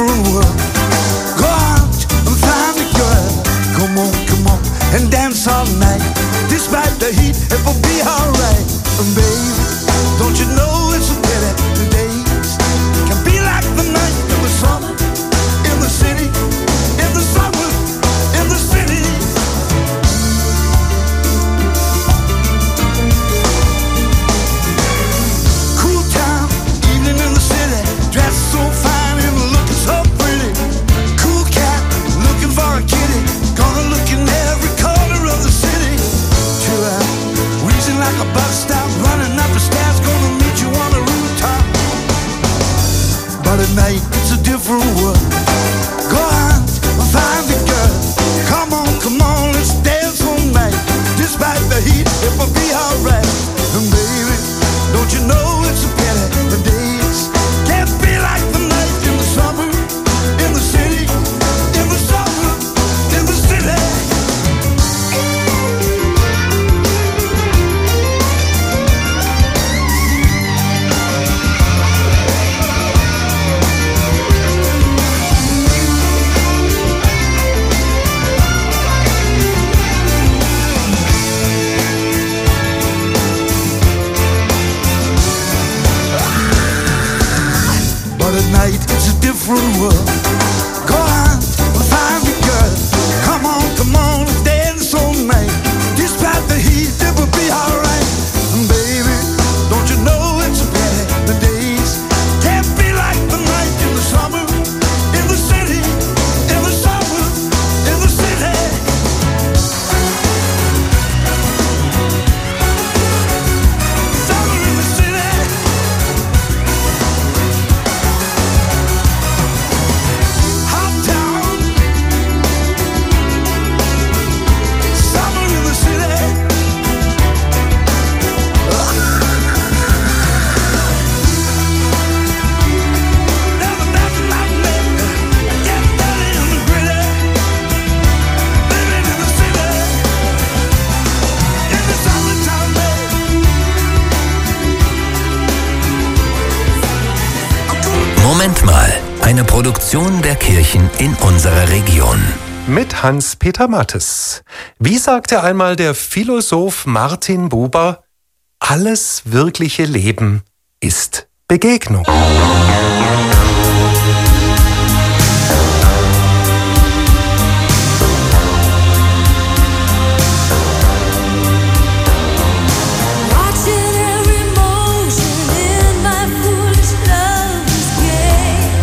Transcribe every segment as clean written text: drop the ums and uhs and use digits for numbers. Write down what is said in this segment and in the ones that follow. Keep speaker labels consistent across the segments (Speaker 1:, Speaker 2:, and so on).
Speaker 1: different world. Go out and find a girl. Come on, and dance all night. Despite the heat, it will be alright. And baby, don't you know it's a pity the days can be like the night in the summer, in the city, in the summer, in the city. Cool town, evening in the city, dressed so fine and looking so pretty. Cool cat, looking for a kitty, gonna look in every corner of the city. Chill out, reason like a bus stop, running up the stairs, gonna meet you on the rooftop. But at night it's a different world. Go out and find a girl. Come on, let's dance all night. Despite the heat, it will be alright. And baby, don't you know it's a pity the days can't be like the night in the summer, in the city, in the summer, in the city. But at night it's a different world. Go out and find a girl. Come on, and dance all night. Despite the heat, it will be alright. And baby, don't you know it's a pity the days can't be like the night in the summer, in the city, in the summer, in the city. Summer in the city. Hot town. Summer in the city. Never nothing like me. Get dirty in the gritty. Living in the city. In the summertime, baby.
Speaker 2: Moment mal, eine Produktion der Kirchen in unserer Region.
Speaker 3: Mit Hans-Peter Mattes. Wie sagte einmal der Philosoph Martin Buber, alles wirkliche Leben ist Begegnung.
Speaker 4: Watching every motion in my foolish love's game.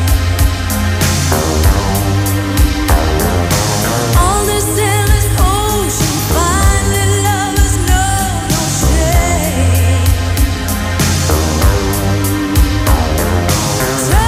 Speaker 4: On this endless ocean, finally lovers know no shame.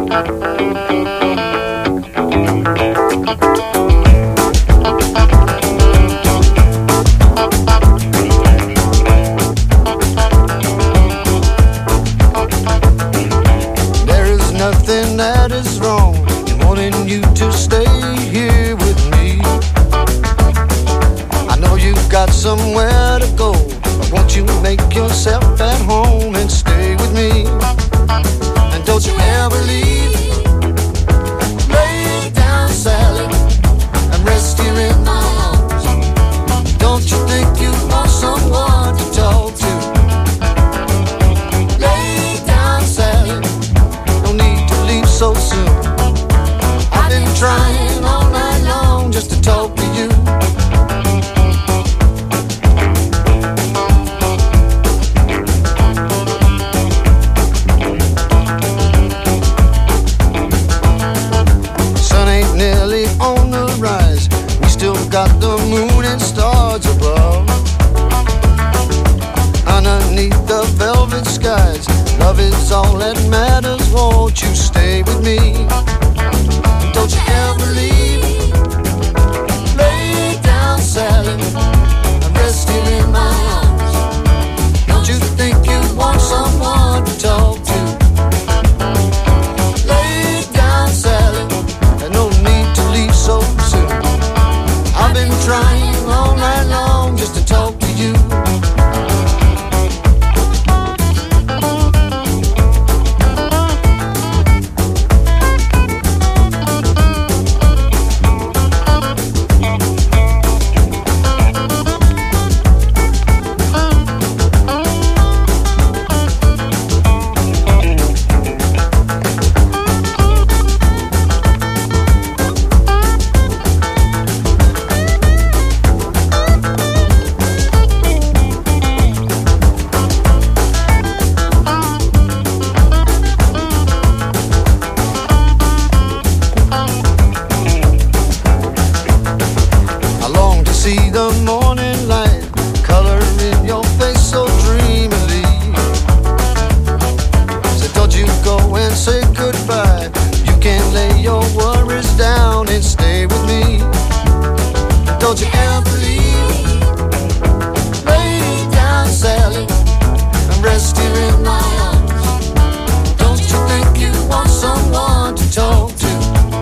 Speaker 1: There is nothing that is wrong in wanting you to stay here with me. I know you've got somewhere to go, but won't you make yourself at home and stay with me? And don't you ever leave. Lay down, Sally, and rest here in my arms. Don't you think you want someone to talk to? Lay down, Sally, no need to leave so soon. I've been trying all night long just to talk to you. Sun ain't nearly on the rise. We still got the moon and stars above. Underneath the velvet skies, love is all that matters. Won't you stay with me? Don't you ever leave. Lay down, Sally, and rest here in my arms. Don't you think you want someone to talk to? Lay down, Sally, and no need to leave so soon. I've been trying all night long just to talk to you. I long to see the morning light, color in your face so dreamily. So don't you go and say goodbye. You can lay your worries down and stay with me. Don't you ever leave. Lay down, Sally, and rest here in my arms. Don't you think you want someone to talk to?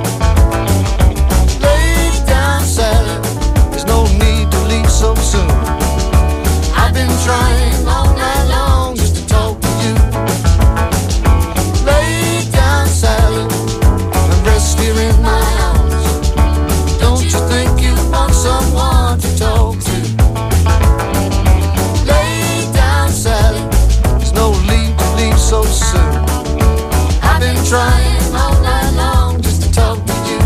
Speaker 1: Lay down, Sally, there's no need to leave so soon. I've been trying all night long just to talk to you. Lay down, Sally, and rest here in my arms. Don't you think you want someone to talk to? Lay down, Sally, there's no need to leave so soon. I've been trying all night long just to talk to you.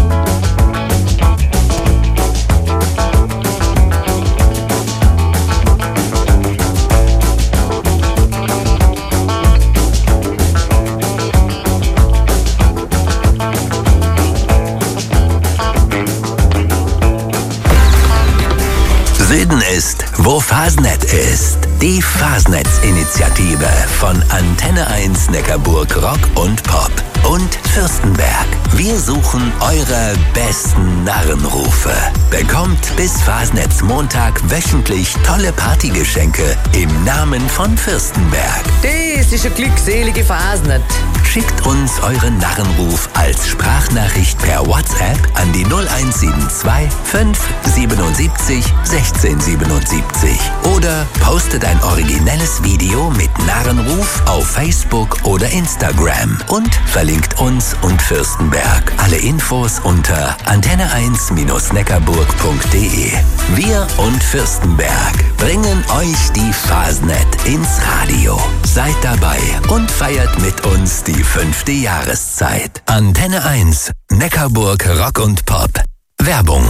Speaker 2: Süden ist, wo Fasnet ist. Die Fasnetz-Initiative von Antenne 1 Neckarburg Rock und Pop und Fürstenberg. Wir suchen eure besten Narrenrufe. Bekommt bis Fasnetz Montag wöchentlich tolle Partygeschenke im Namen von Fürstenberg.
Speaker 5: Das ist eine glückselige Fasnet.
Speaker 2: Schickt uns euren Narrenruf als Sprachnachricht per WhatsApp an die 0172 577 1677 oder postet ein originelles Video mit Narrenruf auf Facebook oder Instagram und verlinkt uns und Fürstenberg. Alle Infos unter antenne1-neckarburg.de. Wir und Fürstenberg bringen euch die Fasnet ins Radio. Seid dabei und feiert mit uns die 5. Jahreszeit. Antenne 1, Neckarburg Rock und Pop. Werbung.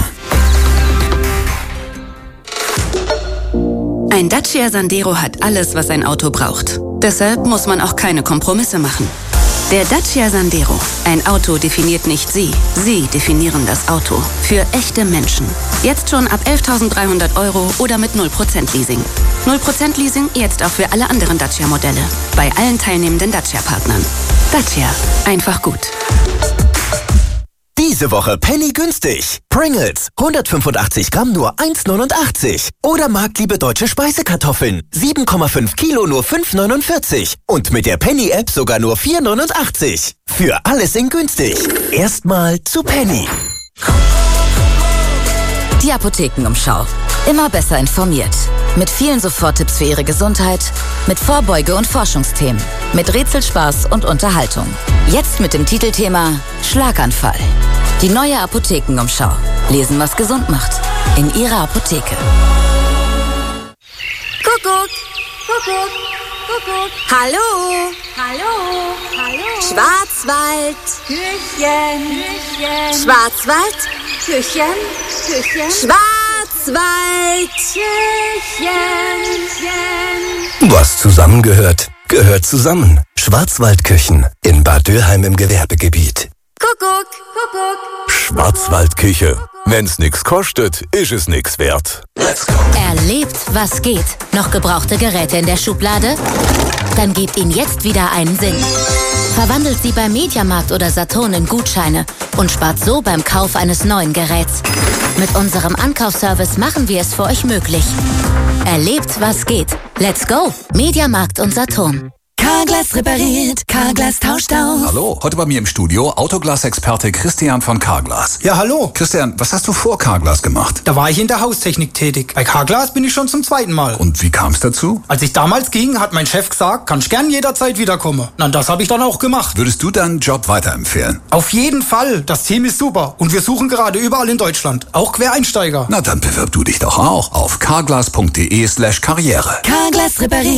Speaker 6: Ein Dacia Sandero hat alles, was ein Auto braucht. Deshalb muss man auch keine Kompromisse machen. Der Dacia Sandero. Ein Auto definiert nicht Sie. Sie definieren das Auto. Für echte Menschen. Jetzt schon ab 11.300 € oder mit 0% Leasing. 0% Leasing jetzt auch für alle anderen Dacia-Modelle. Bei allen teilnehmenden Dacia-Partnern. Dacia. Einfach gut.
Speaker 7: Diese Woche Penny günstig. Pringles, 185 Gramm nur 1,89. Oder Marktliebe deutsche Speisekartoffeln, 7,5 Kilo nur 5,49. Und mit der Penny-App sogar nur 4,89. Für alles in günstig. Erstmal zu Penny.
Speaker 8: Die Apothekenumschau. Immer besser informiert. Mit vielen Soforttipps für Ihre Gesundheit, mit Vorbeuge- und Forschungsthemen, mit Rätselspaß und Unterhaltung. Jetzt mit dem Titelthema Schlaganfall. Die neue Apothekenumschau. Lesen, was gesund macht. In Ihrer Apotheke.
Speaker 4: Kuckuck, Kuckuck, Kuckuck.
Speaker 8: Hallo!
Speaker 4: Hallo, hallo.
Speaker 8: Schwarzwald!
Speaker 4: Küchen, Küchen.
Speaker 8: Schwarzwald!
Speaker 4: Küchen, Küchen.
Speaker 8: Schwarzwald!
Speaker 4: Küchen, Küchen.
Speaker 2: Was zusammengehört, gehört zusammen. Schwarzwaldküchen in Bad Dürheim im Gewerbegebiet.
Speaker 4: Kuckuck, Kuckuck.
Speaker 9: Schwarzwaldküche. Wenn's nix kostet, ist es nix wert.
Speaker 8: Erlebt, was geht. Noch gebrauchte Geräte in der Schublade? Dann gebt ihnen jetzt wieder einen Sinn. Verwandelt sie beim Mediamarkt oder Saturn in Gutscheine und spart so beim Kauf eines neuen Geräts. Mit unserem Ankaufsservice machen wir es für euch möglich. Erlebt, was geht. Let's go. Mediamarkt und Saturn.
Speaker 10: Carglass repariert, Carglass tauscht aus.
Speaker 11: Hallo, heute bei mir im Studio Autoglas-Experte Christian von Carglass.
Speaker 12: Ja, hallo.
Speaker 11: Christian, was hast du vor Carglass gemacht?
Speaker 12: Da war ich in der Haustechnik tätig. Bei Carglass bin ich schon zum 2. Mal.
Speaker 11: Und wie kam es dazu?
Speaker 12: Als ich damals ging, hat mein Chef gesagt, kannst gern jederzeit wiederkommen. Na, das habe ich dann auch gemacht.
Speaker 11: Würdest du deinen Job weiterempfehlen?
Speaker 12: Auf jeden Fall. Das Team ist super. Und wir suchen gerade überall in Deutschland. Auch Quereinsteiger.
Speaker 11: Na, dann bewirb du dich doch auch auf carglass.de/karriere.
Speaker 10: Carglass repariert.